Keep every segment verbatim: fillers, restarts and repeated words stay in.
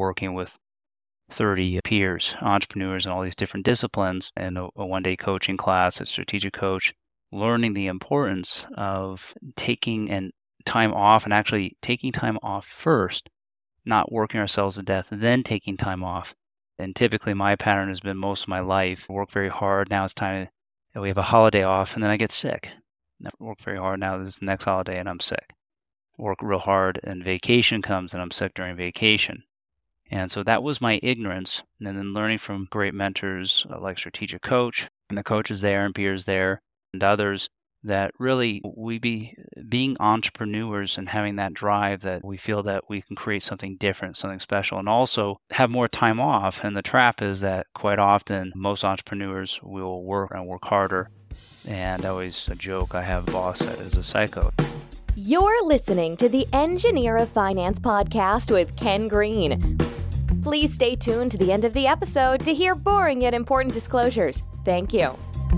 working with thirty peers, entrepreneurs in all these different disciplines, and a, a one-day coaching class, a strategic coach, learning the importance of taking and time off and actually taking time off first, not working ourselves to death, then taking time off. And typically my pattern has been most of my life, work very hard. Now it's time to, we have a holiday off and then I get sick. Now, work very hard. Now this is the next holiday and I'm sick. Work real hard and vacation comes and I'm sick during vacation. And so that was my ignorance. And then learning from great mentors uh, like Strategic Coach and the coaches there and peers there and others, that really we be being entrepreneurs and having that drive that we feel that we can create something different, something special, and also have more time off. And the trap is that quite often most entrepreneurs will work and work harder. And I always a joke, I have a boss that is a psycho. You're listening to the Engineer of Finance podcast with Ken Green. Please stay tuned to the end of the episode to hear boring yet important disclosures. Thank you.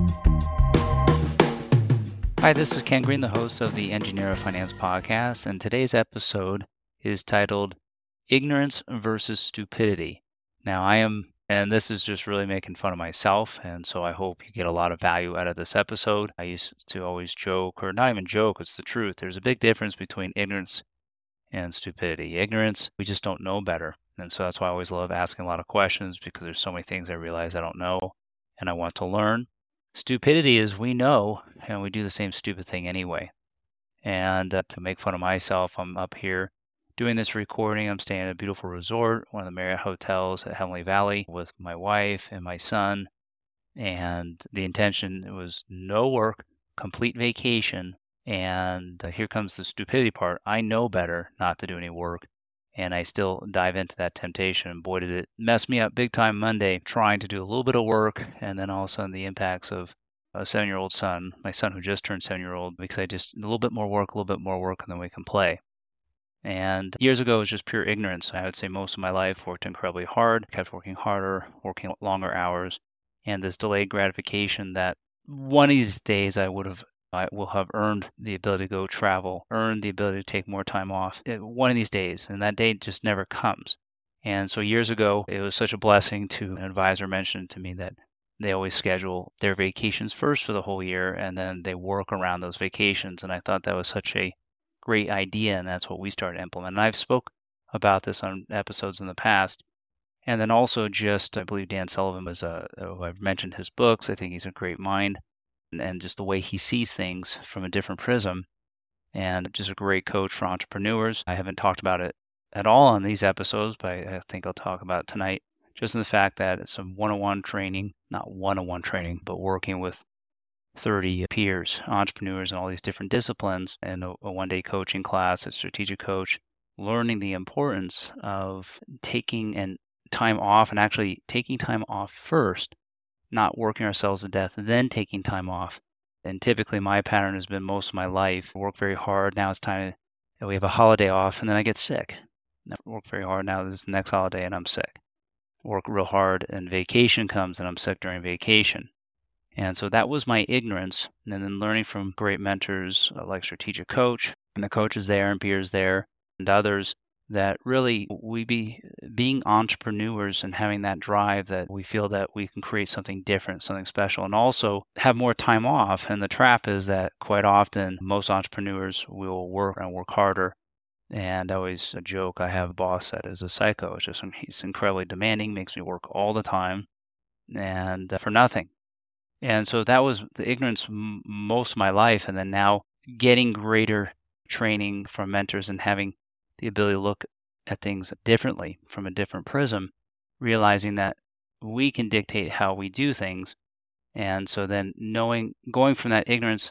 Hi, this is Ken Green, the host of the Engineer of Finance podcast, and today's episode is titled Ignorance versus Stupidity. Now, I am, and this is just really making fun of myself, and so I hope you get a lot of value out of this episode. I used to always joke, or not even joke, it's the truth. There's a big difference between ignorance and stupidity. Ignorance, we just don't know better, and so that's why I always love asking a lot of questions, because there's so many things I realize I don't know, and I want to learn. Stupidity is we know, and we do the same stupid thing anyway. And uh, to make fun of myself, I'm up here doing this recording. I'm staying at a beautiful resort, one of the Marriott hotels at Heavenly Valley, with my wife and my son. And the intention was no work, complete vacation. And uh, here comes the stupidity part. I know better not to do any work. And I still dive into that temptation. And boy, did it mess me up big time Monday, trying to do a little bit of work. And then all of a sudden the impacts of a seven-year-old son, my son who just turned seven-year-old, because I just, a little bit more work, a little bit more work, and then we can play. And years ago, it was just pure ignorance. I would say most of my life worked incredibly hard, kept working harder, working longer hours. And this delayed gratification that one of these days I would have I will have earned the ability to go travel, earned the ability to take more time off one of these days, and that day just never comes. And so years ago, it was such a blessing to an advisor mentioned to me that they always schedule their vacations first for the whole year, and then they work around those vacations. And I thought that was such a great idea, and that's what we started to implement. And I've spoke about this on episodes in the past. And then also just, I believe Dan Sullivan was, a, I've mentioned his books. I think he's a great mind. And just the way he sees things from a different prism, and just a great coach for entrepreneurs. I haven't talked about it at all on these episodes, but I think I'll talk about it tonight, just in the fact that it's some one-on-one training, not one-on-one training, but working with thirty peers, entrepreneurs in all these different disciplines, and a, a one-day coaching class, a strategic coach, learning the importance of taking and time off and actually taking time off first, not working ourselves to death, then taking time off. And typically my pattern has been most of my life, work very hard. Now it's time to, we have a holiday off and then I get sick. Work very hard. Now this is the next holiday and I'm sick. Work real hard and vacation comes and I'm sick during vacation. And so that was my ignorance. And then learning from great mentors uh, like Strategic Coach and the coaches there and peers there and others, that really we be being entrepreneurs and having that drive that we feel that we can create something different, something special, and also have more time off. And the trap is that quite often most entrepreneurs will work and work harder. And I always a joke, I have a boss that is a psycho. It's just, he's incredibly demanding, makes me work all the time and uh, for nothing. And so that was the ignorance m- most of my life. And then now getting greater training from mentors and having the ability to look at things differently from a different prism, realizing that we can dictate how we do things. And so then knowing, going from that ignorance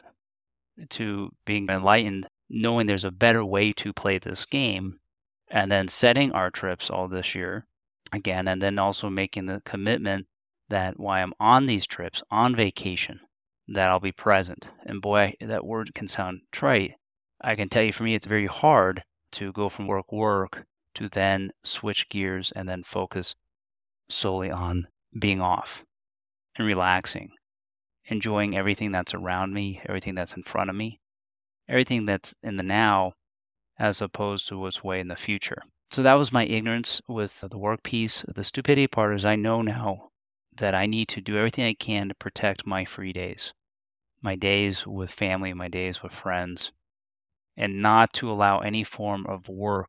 to being enlightened, knowing there's a better way to play this game, and then setting our trips all this year again, and then also making the commitment that while I'm on these trips, on vacation, that I'll be present. And boy, that word can sound trite. I can tell you for me, it's very hard to go from work, work, to then switch gears and then focus solely on being off and relaxing, enjoying everything that's around me, everything that's in front of me, everything that's in the now, as opposed to what's way in the future. So that was my ignorance with the work piece. The stupidity part is I know now that I need to do everything I can to protect my free days, my days with family, my days with friends, and not to allow any form of work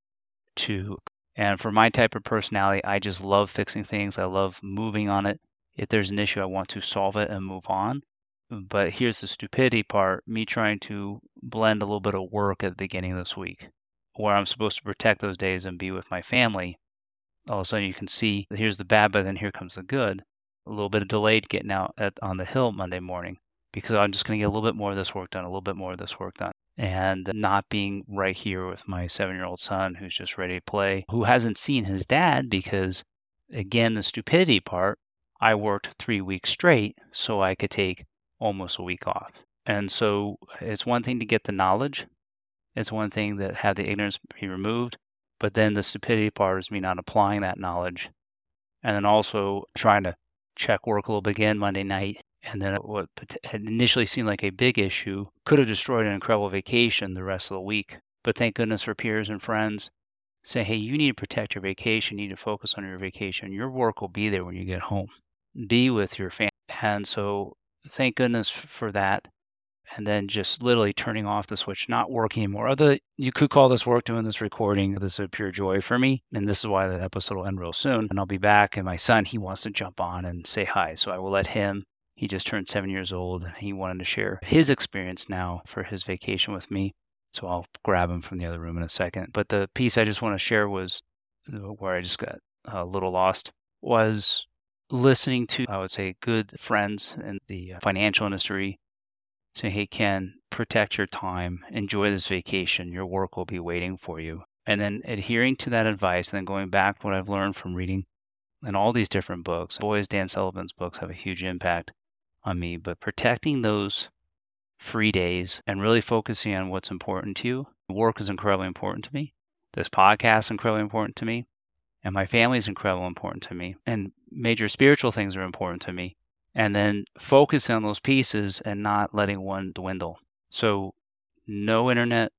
to. And for my type of personality, I just love fixing things. I love moving on it. If there's an issue, I want to solve it and move on. But here's the stupidity part, me trying to blend a little bit of work at the beginning of this week, where I'm supposed to protect those days and be with my family. All of a sudden you can see, here's the bad, but then here comes the good. A little bit of delayed getting out at, on the hill Monday morning, because I'm just going to get a little bit more of this work done, a little bit more of this work done. And not being right here with my seven-year-old son who's just ready to play, who hasn't seen his dad because, again, the stupidity part, I worked three weeks straight so I could take almost a week off. And so it's one thing to get the knowledge. It's one thing to have the ignorance be removed. But then the stupidity part is me not applying that knowledge. And then also trying to check work a little bit again Monday night. And then what had initially seemed like a big issue could have destroyed an incredible vacation the rest of the week. But thank goodness for peers and friends say, hey, you need to protect your vacation. You need to focus on your vacation. Your work will be there when you get home. Be with your family. And so thank goodness for that. And then just literally turning off the switch, not working anymore. Although you could call this work doing this recording. This is a pure joy for me. And this is why the episode will end real soon. And I'll be back. And my son, he wants to jump on and say hi. So I will let him. He just turned seven years old and he wanted to share his experience now for his vacation with me. So I'll grab him from the other room in a second. But the piece I just want to share was where I just got a little lost was listening to, I would say, good friends in the financial industry say, hey, Ken, protect your time, enjoy this vacation, your work will be waiting for you. And then adhering to that advice and then going back to what I've learned from reading in all these different books. Boys, Dan Sullivan's books have a huge impact on me, but protecting those free days and really focusing on what's important to you. Work is incredibly important to me. This podcast is incredibly important to me. And my family is incredibly important to me. And major spiritual things are important to me. And then focusing on those pieces and not letting one dwindle. So no internet,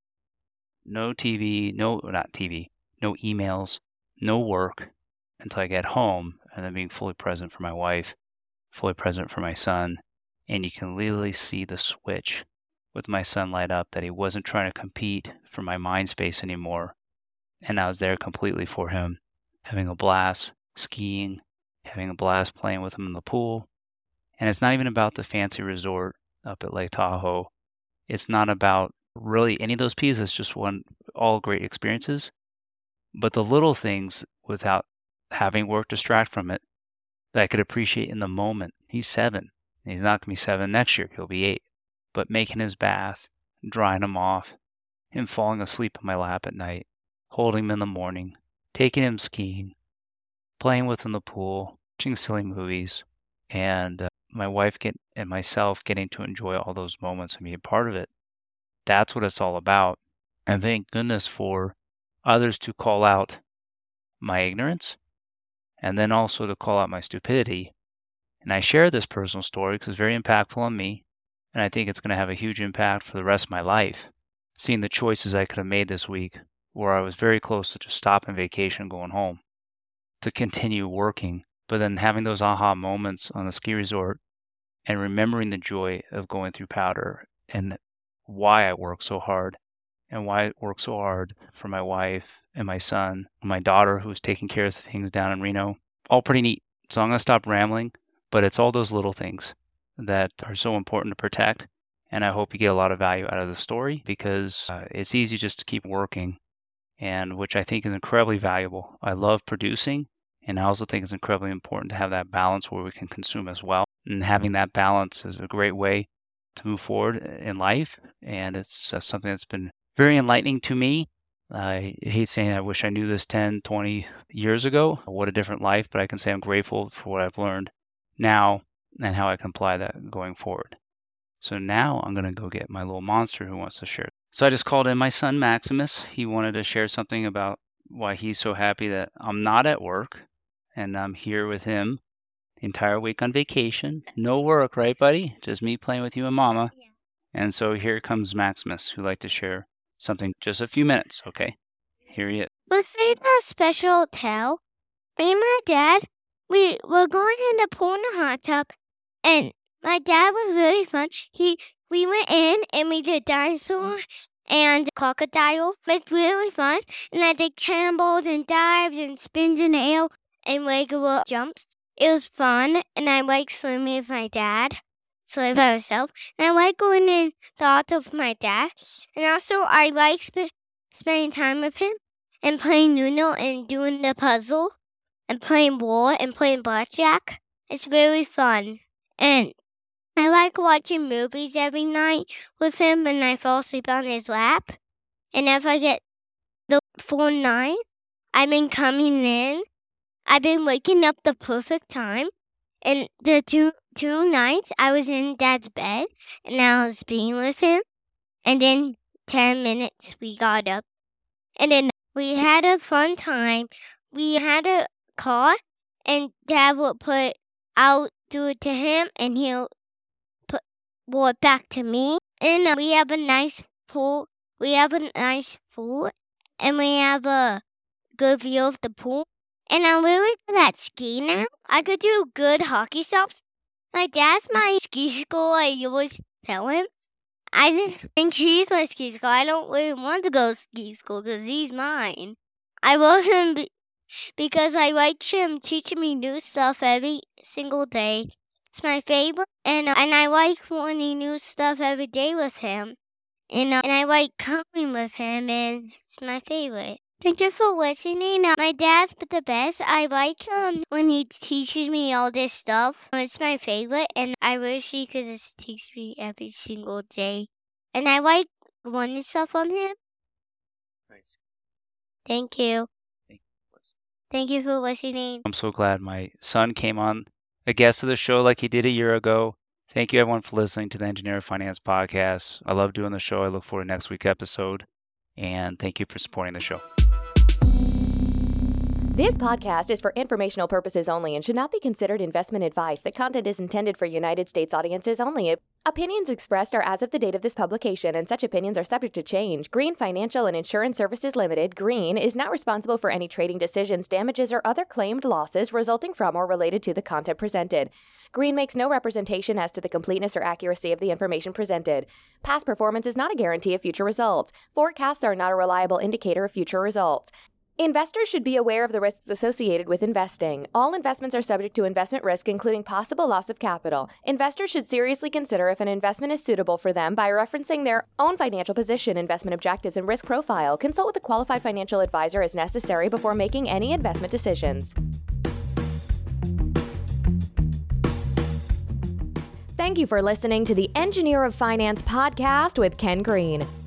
no T V, no, not T V, no emails, no work until I get home, and then being fully present for my wife, fully present for my son. And you can literally see the switch with my son light up, that he wasn't trying to compete for my mind space anymore. And I was there completely for him, having a blast skiing, having a blast playing with him in the pool. And it's not even about the fancy resort up at Lake Tahoe. It's not about really any of those pieces. It's just one, all great experiences. But the little things, without having work distract from it, that I could appreciate in the moment. He's seven. He's not going to be seven next year. He'll be eight. But making his bath, drying him off, him falling asleep in my lap at night, holding him in the morning, taking him skiing, playing with him in the pool, watching silly movies, and uh, my wife get, and myself getting to enjoy all those moments and be a part of it. That's what it's all about. And thank goodness for others to call out my ignorance and then also to call out my stupidity. And I share this personal story because it's very impactful on me. And I think it's going to have a huge impact for the rest of my life. Seeing the choices I could have made this week where I was very close to just stopping vacation and going home to continue working. But then having those aha moments on the ski resort and remembering the joy of going through powder and why I work so hard and why I work so hard for my wife and my son, and my daughter who's taking care of things down in Reno. All pretty neat. So I'm going to stop rambling, but it's all those little things that are so important to protect. And I hope you get a lot of value out of the story because uh, it's easy just to keep working, and which I think is incredibly valuable. I love producing, and I also think it's incredibly important to have that balance where we can consume as well. And having that balance is a great way to move forward in life. And it's uh, something that's been very enlightening to me. I hate saying I wish I knew this ten, twenty years ago. What a different life, but I can say I'm grateful for what I've learned now and how I can apply that going forward. So now I'm going to go get my little monster who wants to share. So I just called in my son, Maximus. He wanted to share something about why he's so happy that I'm not at work and I'm here with him the entire week on vacation. No work, right, buddy? Just me playing with you and Mama. Yeah. And so here comes Maximus, who'd like to share something, just a few minutes, okay? Here he is. let's say a special tale. Me and my dad, we were going in the pool in the hot tub, and my dad was really fun. He, we went in and we did dinosaurs and crocodile. It's really fun. And I did cannonballs and dives and spins in the air and regular jumps. It was fun, and I like swimming with my dad. Swimming by myself. And I like going in the hot tub with my dad. And also, I like sp- spending time with him and playing Uno and doing the puzzle and playing war and playing blackjack. It's very fun. And I like watching movies every night with him, and I fall asleep on his lap. And if I get the full night, I've been coming in. I've been waking up the perfect time. And the two two nights, I was in Dad's bed, and I was being with him. And in ten minutes, we got up. And then we had a fun time. We had a car, and Dad would put, I'll do it to him, and he'll put it back to me. And uh, we have a nice pool. We have a nice pool, and we have a good view of the pool. And I'm really good at ski now. I could do good hockey stops. My dad's my ski school. I always tell him. I didn't think he's my ski school. I don't really want to go to ski school because he's mine. I love him be- because I like him teaching me new stuff every single day. It's my favorite, and uh, and I like learning new stuff every day with him. And, uh, and I like coming with him, and it's my favorite. Thank you for listening. Uh, my dad's the best. I like him when he teaches me all this stuff. It's my favorite, and I wish he could just teach me every single day. And I like learning stuff on him. Nice. Thank you. Thank you. Thank you for listening. I'm so glad my son came on a guest of the show like he did a year ago. Thank you, everyone, for listening to the Engineer of Finance podcast. I love doing the show. I look forward to next week's episode. And thank you for supporting the show. This podcast is for informational purposes only and should not be considered investment advice. The content is intended for United States audiences only. Opinions expressed are as of the date of this publication, and such opinions are subject to change. Green Financial and Insurance Services Limited, Green, is not responsible for any trading decisions, damages, or other claimed losses resulting from or related to the content presented. Green makes no representation as to the completeness or accuracy of the information presented. Past performance is not a guarantee of future results. Forecasts are not a reliable indicator of future results. Investors should be aware of the risks associated with investing. All investments are subject to investment risk, including possible loss of capital. Investors should seriously consider if an investment is suitable for them by referencing their own financial position, investment objectives, and risk profile. Consult with a qualified financial advisor as necessary before making any investment decisions. Thank you for listening to the Engineer of Finance podcast with Ken Green.